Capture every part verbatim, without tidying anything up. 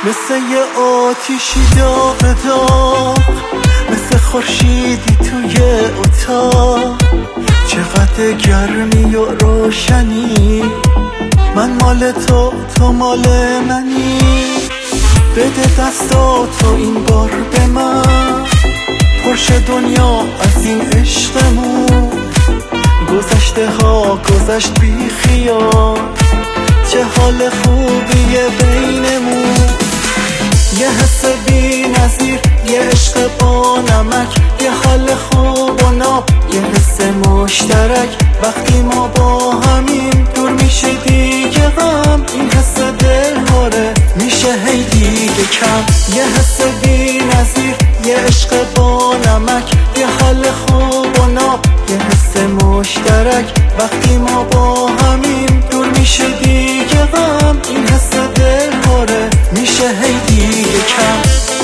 مثل یه آتیشی داغ داغ، مثل خورشیدی توی اتاق. چقدر گرمی و روشنی، من مال تو تو مال منی. بده دستاتو این بار به من، پرش دنیا از این عشقمون. گذشته ها گذشت بی خیال، چه حال خوبیه بینمون. یه حس بی نظیر، یه عشق با نمک، یه حال خوب و ناب، یه حس مشترک. وقتی ما با همیم دور میشه دیگه غم، این حس دلهاره میشه هی دیگه کم. یه حس بی نظیر، یه عشق با نمک، یه حال خوب و ناب، یه حس مشترک. وقتی ما با همیم دور میشه دیگه غم، این حس دلهاره میشه هی دیگه کم.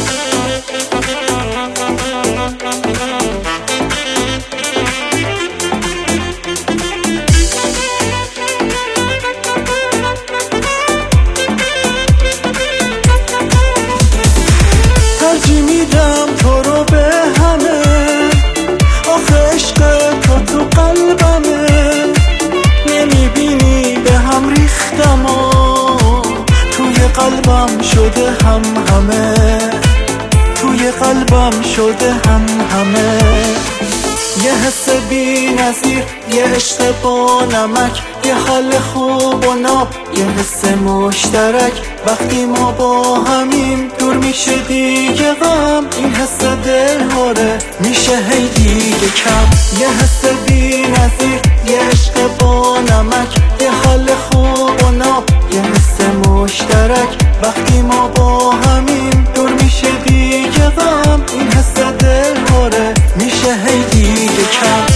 ترجیح میدم تو رو به همه، آخه عشق تو تو قلبمه. نمیبینی به هم ریختم و توی قلبم شده هم همه، توی قلبم شده هم همه. یه حس بی نظیر، یه عشق با نمک، یه حال خوب و ناب، یه حس مشترک. وقتی ما با همیم دور میشه دیگه غم، این حس دلهاره میشه هی دیگه کم. یه حس بی نظیر، یه عشق با نمک، یه حال خوب و ناب، یه حس مشترک. وقتی ما با همیم دور میشه دیگه غم، این حس دلهاره میشه هی دیگه کم.